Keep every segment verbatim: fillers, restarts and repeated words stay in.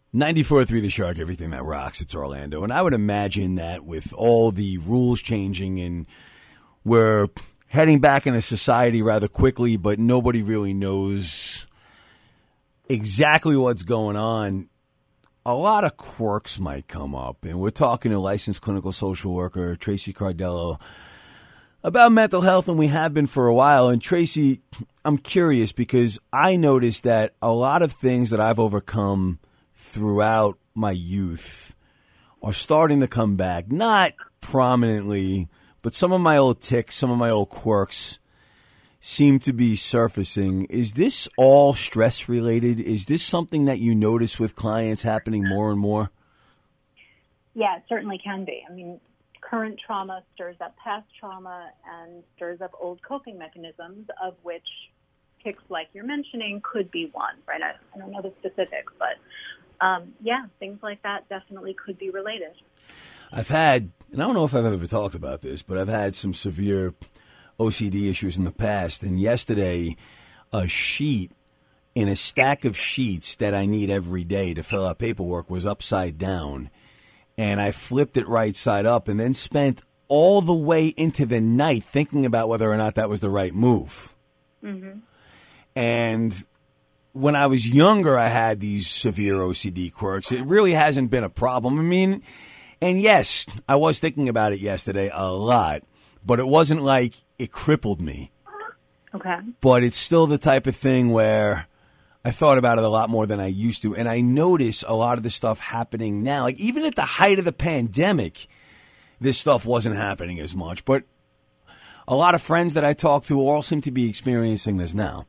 ninety-four point three The Shark, everything that rocks. It's Orlando. And I would imagine that with all the rules changing and we're heading back into society rather quickly, but nobody really knows exactly what's going on, a lot of quirks might come up. And we're talking to licensed clinical social worker Tracy Cardello about mental health, and we have been for a while. And Tracy, I'm curious because I noticed that a lot of things that I've overcome throughout my youth are starting to come back, not prominently, but some of my old tics, some of my old quirks seem to be surfacing. Is this all stress related? Is this something that you notice with clients happening more and more? Yeah, it certainly can be. I mean, current trauma stirs up past trauma and stirs up old coping mechanisms, of which tics like you're mentioning could be one, right? I, I don't know the specifics, but um, yeah, things like that definitely could be related. I've had, and I don't know if I've ever talked about this, but I've had some severe O C D issues in the past. And yesterday, a sheet in a stack of sheets that I need every day to fill out paperwork was upside down. And I flipped it right side up and then spent all the way into the night thinking about whether or not that was the right move. Mm-hmm. And when I was younger, I had these severe O C D quirks. It really hasn't been a problem. I mean, and yes, I was thinking about it yesterday a lot, but it wasn't like it crippled me. Okay. But it's still the type of thing where I thought about it a lot more than I used to. And I notice a lot of the stuff happening now. Like even at the height of the pandemic, this stuff wasn't happening as much. But a lot of friends that I talk to all seem to be experiencing this now.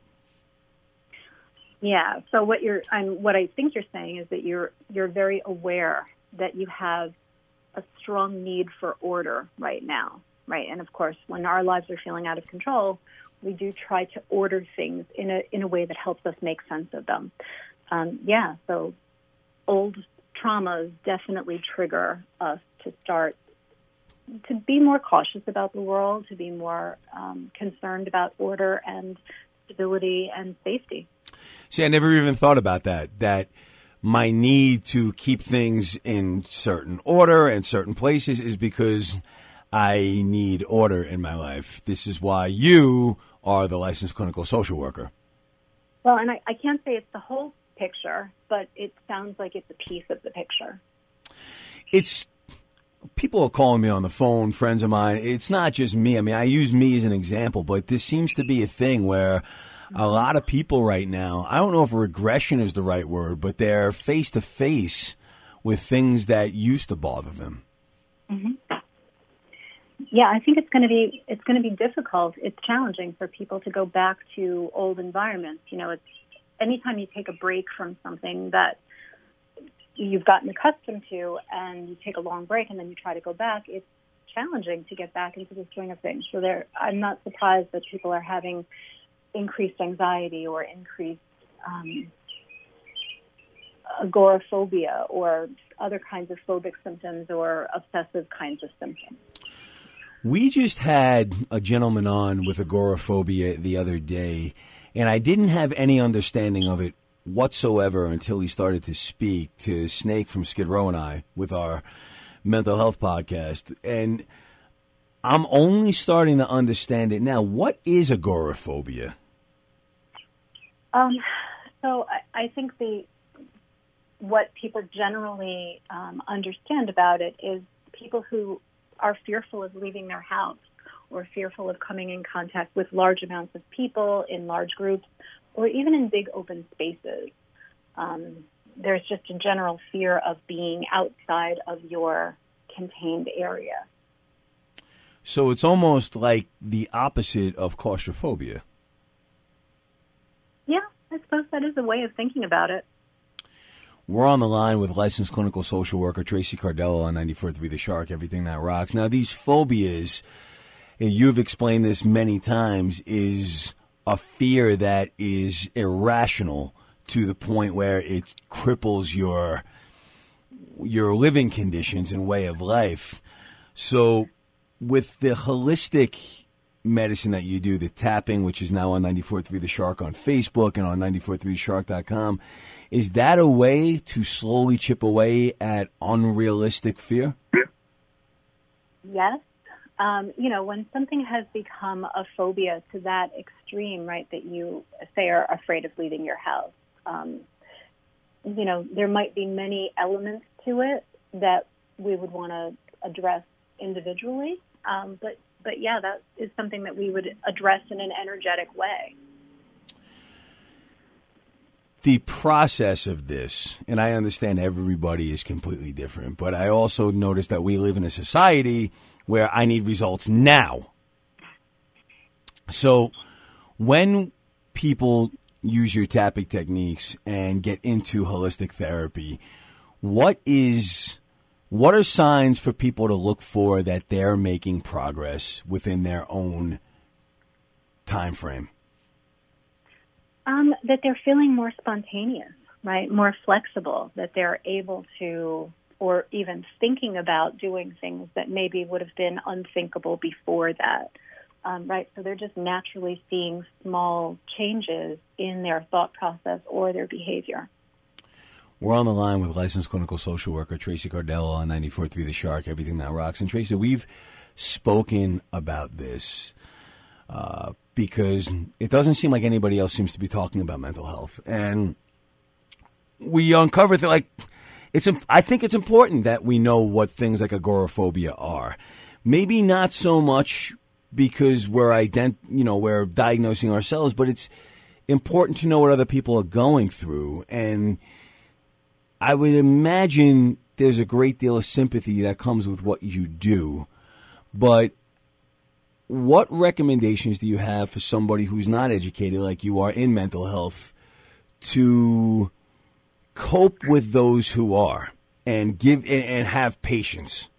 Yeah. So what you're, I'm, what I think you're saying is that you're you're very aware that you have a strong need for order right now, right? And of course, when our lives are feeling out of control, we do try to order things in a in a way that helps us make sense of them. Um, yeah. So old traumas definitely trigger us to start to be more cautious about the world, to be more um, concerned about order and stability and safety. See, I never even thought about that, that my need to keep things in certain order and certain places is because I need order in my life. This is why you are the licensed clinical social worker. Well, and I, I can't say it's the whole picture, but it sounds like it's a piece of the picture. It's people are calling me on the phone, friends of mine. It's not just me. I mean, I use me as an example, but this seems to be a thing where a lot of people right now, I don't know if regression is the right word, but they're face-to-face with things that used to bother them. Mm-hmm. Yeah, I think it's going to be it's going to be difficult. It's challenging for people to go back to old environments. You know, it's anytime you take a break from something that you've gotten accustomed to and you take a long break and then you try to go back, it's challenging to get back into the swing of things. So there, I'm not surprised that people are having increased anxiety or increased um, agoraphobia or other kinds of phobic symptoms or obsessive kinds of symptoms. We just had a gentleman on with agoraphobia the other day, and I didn't have any understanding of it whatsoever until he started to speak to Snake from Skid Row and I with our mental health podcast. And I'm only starting to understand it now. What is agoraphobia? Um, so I, I think the what people generally um, understand about it is people who are fearful of leaving their house or fearful of coming in contact with large amounts of people in large groups or even in big open spaces. Um, there's just a general fear of being outside of your contained area. So it's almost like the opposite of claustrophobia. Yeah, I suppose that is a way of thinking about it. We're on the line with licensed clinical social worker Tracy Cardello on ninety-four point three The Shark, everything that rocks. Now, these phobias, and you've explained this many times, is a fear that is irrational to the point where it cripples your your living conditions and way of life. So with the holistic medicine that you do, the tapping, which is now on ninety-four point three The Shark on Facebook and on ninety-four point three the shark dot com, is that a way to slowly chip away at unrealistic fear? Yes. Um, you know, when something has become a phobia to that extreme, right, that you say are afraid of leaving your house, um, you know, there might be many elements to it that we would want to address individually. Um, but, but yeah, that is something that we would address in an energetic way. The process of this, and I understand everybody is completely different, but I also notice that we live in a society where I need results now. So when people use your tapping techniques and get into holistic therapy, what is what are signs for people to look for that they're making progress within their own time frame? Um, that they're feeling more spontaneous, right? More flexible, that they're able to, or even thinking about doing things that maybe would have been unthinkable before that, um, right? So they're just naturally seeing small changes in their thought process or their behavior. We're on the line with licensed clinical social worker Tracy Cardella on ninety-four point three The Shark, Everything That Rocks. And Tracy, we've spoken about this uh, because it doesn't seem like anybody else seems to be talking about mental health. And we uncovered that, like, it's. I think it's important that we know what things like agoraphobia are. Maybe not so much because we're ident- you know, we're diagnosing ourselves, but it's important to know what other people are going through. And I would imagine there's a great deal of sympathy that comes with what you do. But what recommendations do you have for somebody who's not educated like you are in mental health to cope with those who are and give and, and have patience?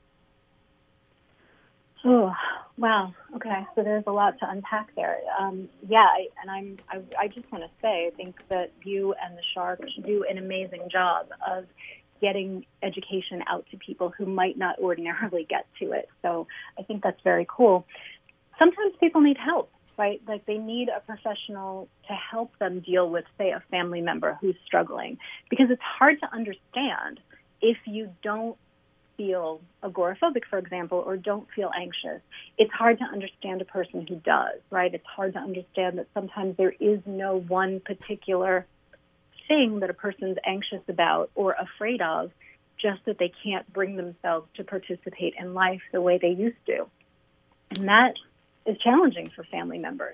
Oh, wow. Okay, so there's a lot to unpack there. Um, yeah, I, and I'm. I, I just want to say, I think that you and the Shark do an amazing job of getting education out to people who might not ordinarily get to it. So I think that's very cool. Sometimes people need help, right? Like they need a professional to help them deal with, say, a family member who's struggling, because it's hard to understand if you don't feel agoraphobic, for example, or don't feel anxious. It's hard to understand a person who does, right? It's hard to understand that sometimes there is no one particular thing that a person's anxious about or afraid of, just that they can't bring themselves to participate in life the way they used to. And that is challenging for family members.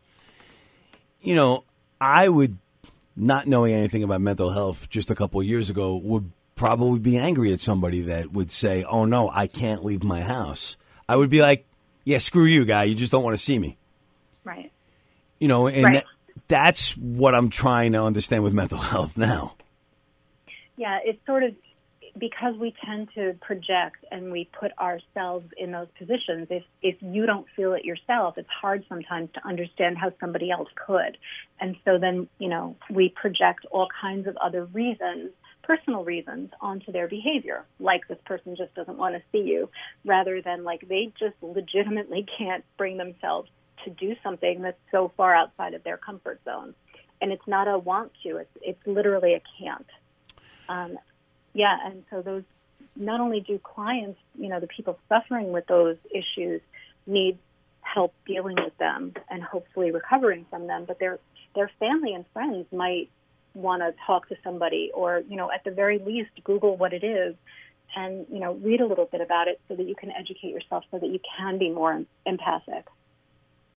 You know, I would, not knowing anything about mental health just a couple of years ago, would probably be angry at somebody that would say, oh, no, I can't leave my house. I would be like, yeah, screw you, guy. You just don't want to see me. Right. You know, and right. that, that's what I'm trying to understand with mental health now. Yeah, it's sort of because we tend to project and we put ourselves in those positions. If if you don't feel it yourself, it's hard sometimes to understand how somebody else could. And so then, you know, we project all kinds of other reasons, personal reasons, onto their behavior, like this person just doesn't want to see you, rather than like they just legitimately can't bring themselves to do something that's so far outside of their comfort zone. And it's not a want to, it's, it's literally a can't. Um, yeah, and so those, not only do clients, you know, the people suffering with those issues need help dealing with them and hopefully recovering from them, but their their family and friends might want to talk to somebody, or, you know, at the very least, Google what it is and, you know, read a little bit about it so that you can educate yourself so that you can be more empathic.